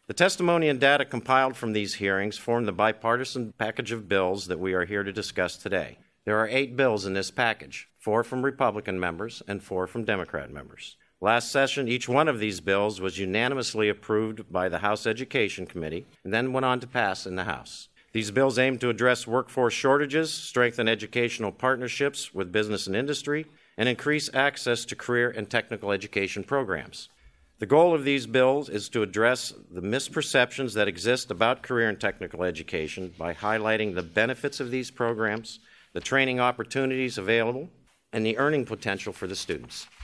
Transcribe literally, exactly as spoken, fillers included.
The testimony and data compiled from these hearings form the bipartisan package of bills that we are here to discuss today. There are eight bills in this package, four from Republican members and four from Democrat members. Last session, each one of these bills was unanimously approved by the House Education Committee and then went on to pass in the House. These bills aim to address workforce shortages, strengthen educational partnerships with business and industry, and increase access to career and technical education programs. The goal of these bills is to address the misperceptions that exist about career and technical education by highlighting the benefits of these programs, the training opportunities available, and the earning potential for the students.